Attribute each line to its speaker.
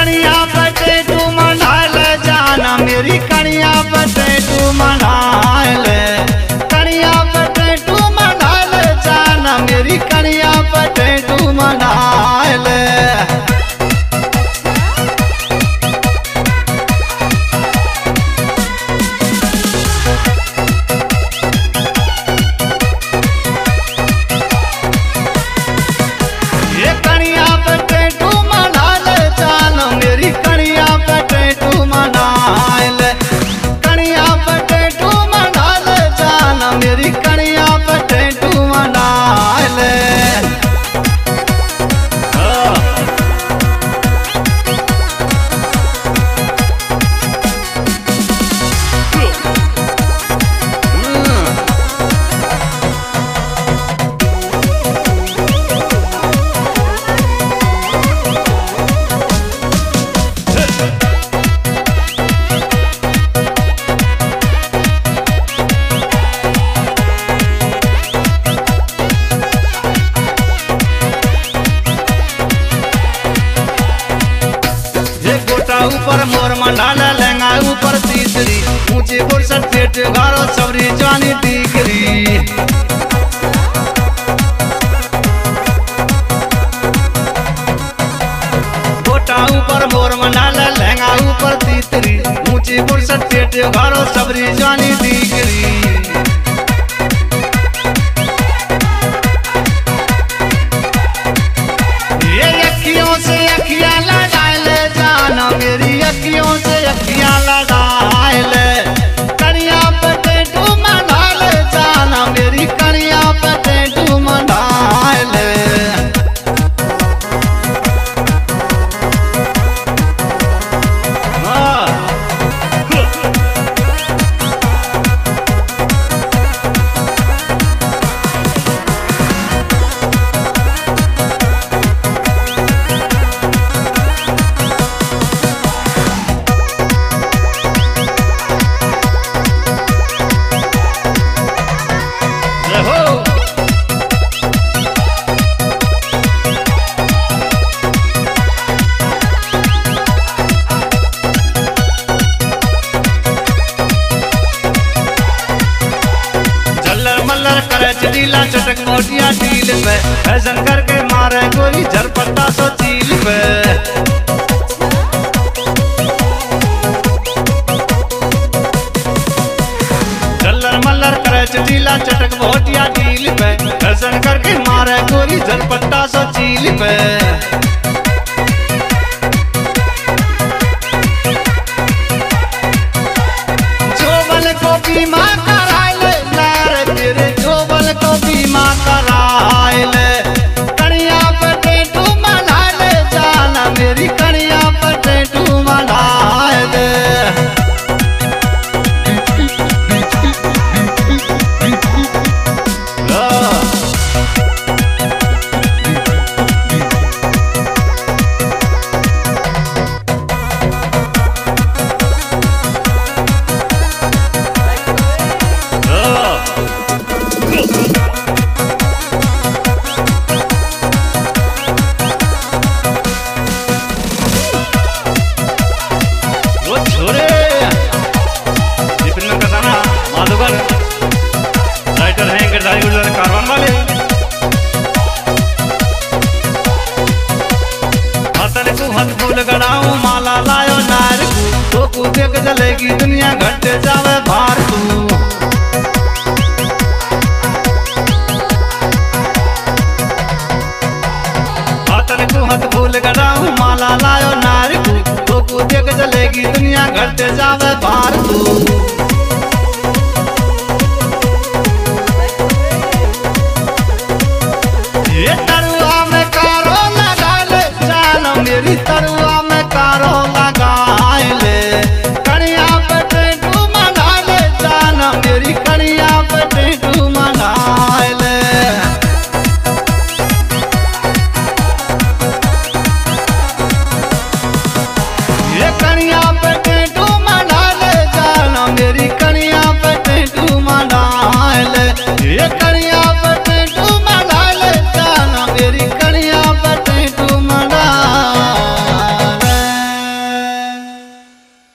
Speaker 1: कनिया बटे तू मनाल जाना मेरी कनिया बटे तू मनाल, कनिया बटे तू मनाल जाना मेरी कनिया बटे तू मनाल। ऊपर मोर मंडाल लहंगा ऊपर तीसरी ऊंचे बुरसट पेट गारो सबरी जानी दीकरी। गोटा ऊपर मोर मंडाल लहंगा ऊपर तीसरी ऊंचे बुरसट पेट गारो सबरी जानी दीकरी। मेरी अखियों से अखियां लड़ाए ले कनिया बटे तू मनाल जाना मेरी कनिया बटे तू मनाए ले। चटीला चटक मोटिया टील पे फैशन करके मारे गोली झरपट्टा सो चील पे। चल्लर मल्लर करे चटीला चटक मोटिया टील पे फैशन करके मारे गोली झरपट्टा सो चील पे। जोबन को बीमा कराए लार तेरे जोबन को बीमा कराए कनिया बटे तू मनाल जाना मेरी कनिया बटे तू मनाल। राइटर हैं गिरधारी गुजर कारवान वाले हसन को हथ फूल गड़ाऊं माला लायो नार को तो देख जलेगी दुनिया घट जावे भार तू। हसन को हथ फूल गड़ाऊं माला लायो नार को तो देख जलेगी दुनिया घट जावे भार तू।